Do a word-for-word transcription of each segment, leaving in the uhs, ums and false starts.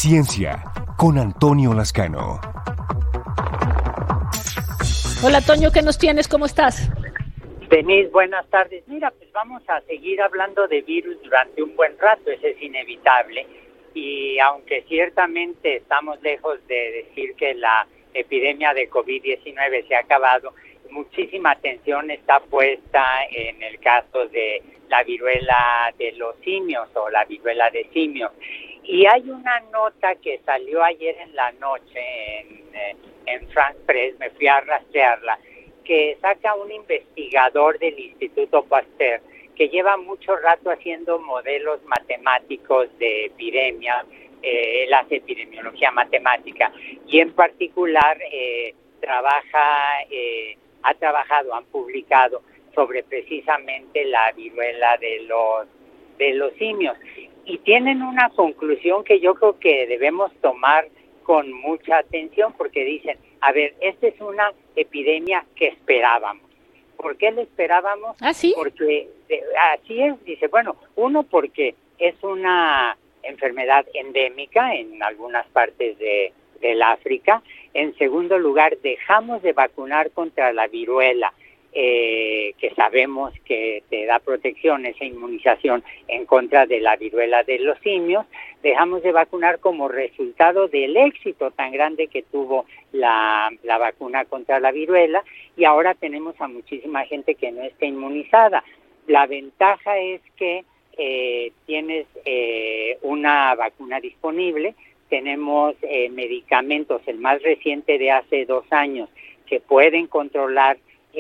Ciencia, con Antonio Lascano. Hola, Toño, ¿qué nos tienes? ¿Cómo estás? Denise, buenas tardes. Mira, pues vamos a seguir hablando de virus durante un buen rato, eso es inevitable. Y aunque ciertamente estamos lejos de decir que la epidemia de covid diecinueve se ha acabado, muchísima atención está puesta en el caso de la viruela de los simios o la viruela de simios. Y hay una nota que salió ayer en la noche en, en France Press, me fui a rastrearla, que saca un investigador del Instituto Pasteur que lleva mucho rato haciendo modelos matemáticos de epidemia, eh, él hace epidemiología matemática y en particular eh, trabaja, eh, ha trabajado, han publicado sobre precisamente la viruela de los de los simios y tienen una conclusión que yo creo que debemos tomar con mucha atención porque dicen, a ver, esta es una epidemia que esperábamos. ¿Por qué la esperábamos? ¿Ah, sí? Porque eh, así es, dice, bueno, uno porque es una enfermedad endémica en algunas partes de del África. En segundo lugar, dejamos de vacunar contra la viruela, eh, que sabemos que te da protección, esa inmunización en contra de la viruela de los simios. Dejamos de vacunar como resultado del éxito tan grande que tuvo la, la vacuna contra la viruela y ahora tenemos a muchísima gente que no está inmunizada. La ventaja es que eh, tienes eh, una vacuna disponible, tenemos eh, medicamentos, el más reciente de hace dos años, que pueden controlar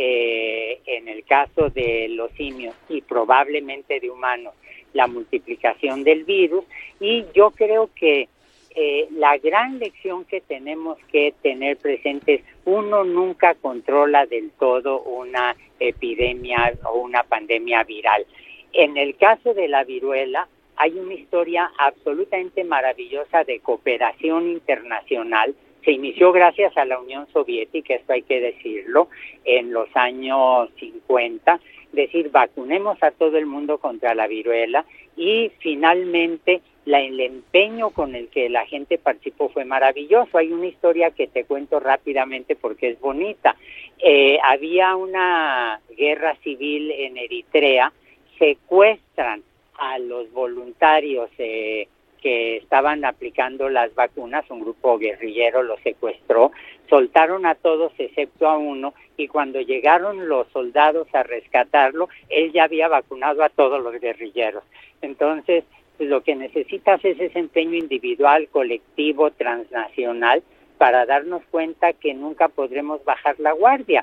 eh, en el caso de los simios y probablemente de humanos la multiplicación del virus y yo creo que eh, la gran lección que tenemos que tener presente es uno nunca controla del todo una epidemia o una pandemia viral. En el caso de la viruela hay una historia absolutamente maravillosa de cooperación internacional. Se inició gracias a la Unión Soviética, esto hay que decirlo, en los años cincuenta, decir, vacunemos a todo el mundo contra la viruela y finalmente la, el empeño con el que la gente participó fue maravilloso. Hay una historia que te cuento rápidamente porque es bonita. Eh, había una guerra civil en Eritrea, secuestran a los voluntarios eh, que estaban aplicando las vacunas, un grupo guerrillero los secuestró, soltaron a todos excepto a uno y cuando llegaron los soldados a rescatarlo, él ya había vacunado a todos los guerrilleros. Entonces, pues, lo que necesitas es ese empeño individual, colectivo, transnacional, para darnos cuenta que nunca podremos bajar la guardia.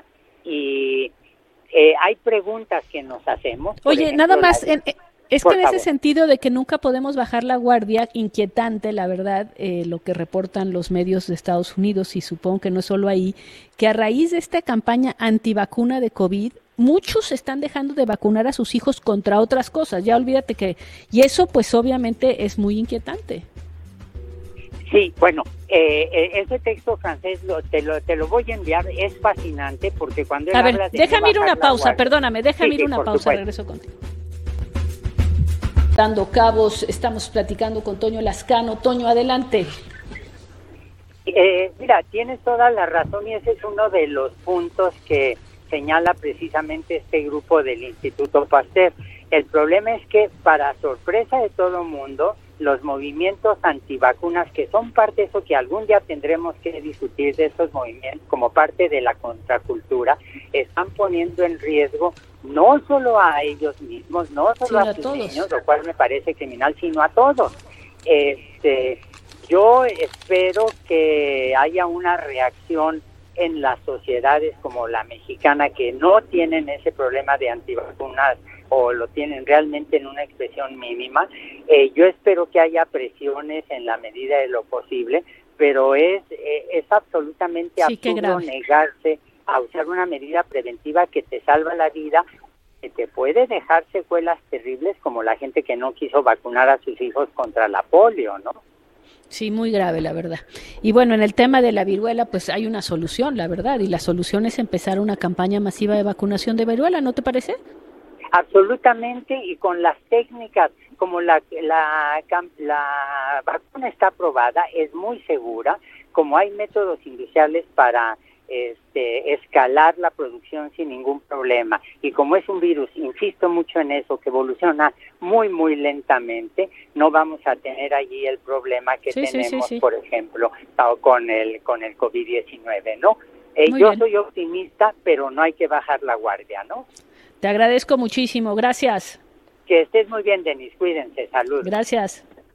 Y eh, hay preguntas que nos hacemos. Oye, ejemplo, nada más... la... En, Es Por que en favor. ese sentido de que nunca podemos bajar la guardia, inquietante, la verdad, eh, lo que reportan los medios de Estados Unidos, y supongo que no es solo ahí, que a raíz de esta campaña antivacuna de COVID, muchos están dejando de vacunar a sus hijos contra otras cosas, ya olvídate que... Y eso pues obviamente es muy inquietante. Sí, bueno, eh, eh, ese texto francés lo, te, lo, te lo voy a enviar, es fascinante porque cuando él A ver, habla de déjame no ir una bajar la pausa, guardia- perdóname, déjame Sí, ir sí, una por pausa, supuesto. regreso contigo. Dando cabos, estamos platicando con Toño Lascano. Toño, adelante. Eh, mira, tienes toda la razón y ese es uno de los puntos que señala precisamente este grupo del Instituto Pasteur. El problema es que, para sorpresa de todo el mundo, los movimientos antivacunas, que son parte de eso que algún día tendremos que discutir de esos movimientos como parte de la contracultura, están poniendo en riesgo no solo a ellos mismos, no solo Sino a a sus todos. niños, lo cual me parece criminal, sino a todos. Este, yo espero que haya una reacción en las sociedades como la mexicana que no tienen ese problema de antivacunas o lo tienen realmente en una expresión mínima. Eh, yo espero que haya presiones en la medida de lo posible, pero es, eh, es absolutamente Sí, qué absurdo grave. negarse a usar una medida preventiva que te salva la vida, que te puede dejar secuelas terribles como la gente que no quiso vacunar a sus hijos contra la polio, ¿no? Sí, muy grave, la verdad. Y bueno, en el tema de la viruela, pues hay una solución, la verdad, y la solución es empezar una campaña masiva de vacunación de viruela, ¿no te parece? absolutamente, y con las técnicas, como la, la, la vacuna está aprobada, es muy segura, como hay métodos industriales para este, escalar la producción sin ningún problema, y como es un virus, insisto mucho en eso, que evoluciona muy, muy lentamente, no vamos a tener allí el problema que sí, tenemos, sí, sí, sí. por ejemplo, con el, con el COVID diecinueve, ¿no? Eh, yo bien. soy optimista, pero no hay que bajar la guardia, ¿no? Te agradezco muchísimo, gracias. Que estés muy bien, Denise, cuídense, salud. Gracias.